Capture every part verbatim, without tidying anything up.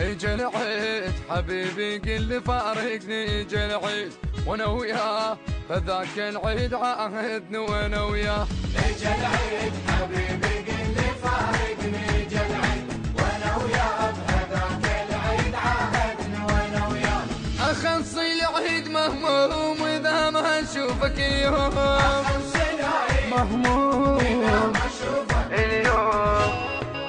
اجا العيد حبيبي قل لي فارقني اجا العيد وانا وياه فذاك العيد عهدنا وانا وياه. اجا العيد حبيبي قل لي فارقني اجا العيد وانا وياه فذاك العيد عهدنا وانا وياه. اخلصي العيد مهموم واذا ما اشوفك يوم اخلصي العيد مهموم واذا ما اشوفك اليوم.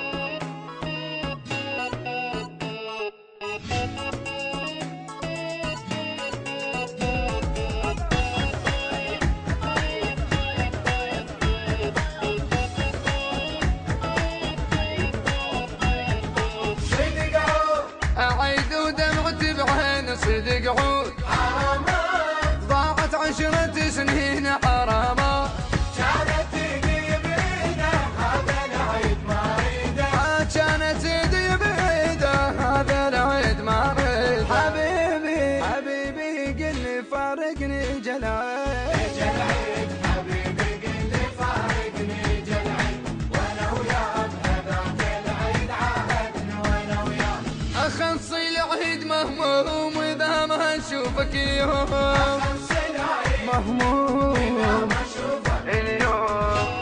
أعيد ودمعتي بعين صدق عود حرامات ضاعت عشرة سنين حرامات كانت ايدي بعيدة هذا العيد ما اريده كانت ايدي بعيدة هذا العيد ما اريد. حبيبي حبيبي قل لي فارقني اجا العيد اجا العيد حبيبي قل لي فارقني اجا العيد وانا وياه بهذاك العيد عهدنا وانا وياه. اخلصي العيد مهموم واذا ما اشوفك يوم اخلصي العيد مهموم واذا ما اشوفك اليوم.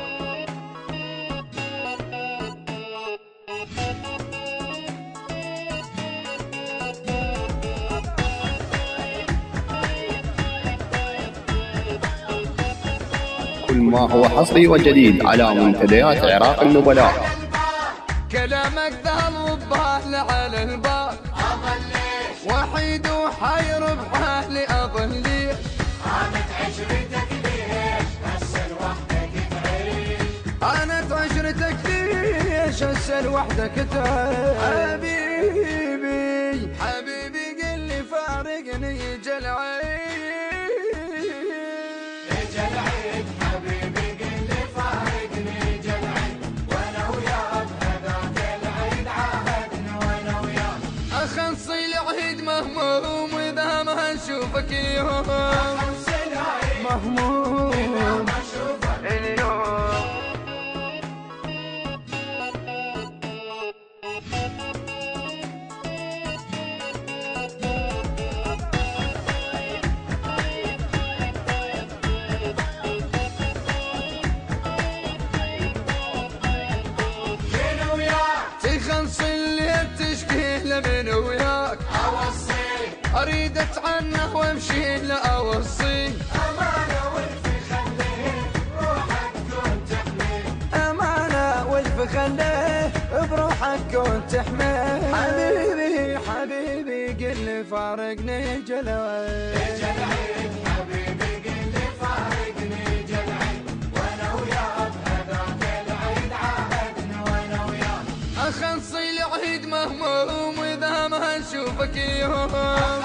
كل ما هو حصري وجديد على منتديات عراق النبلاء. كلامك ذا الوبال على الباب اظليش وحيد وحير بحالي اظليش. عانت عشرتك ليش هسه لوحدك تعيش. عانت عشرتك ليش هسه لوحدك تعيش. حبيبي حبيبي قل لي فارقني اجا العيد اجا العيد حبيبي قل لي فارقني اجا العيد وانا وياه بهذاك العيد عهدنا وانا وياه. اخلصي العيد مهموم واذا ما اشوفك يوم اخلصي العيد مهموم واذا ما اشوفك اليوم. من وياك تخلص اللي بتشكي له من وياك اوصي اريد اتعنق وامشي له اوصي. امانه والف خليه روحك كون تحميه. امانه والف خليه بروحك كنت تحميه. حبيبي حبيبي قل لي فارقني اجا العيد اجا العيد حبيبي قل لي فارقني اجا العيد وانا وياه بهذاك العيد عهدنا وانا وياه. اخلصي العيد مهموم واذا ما اشوفك يوم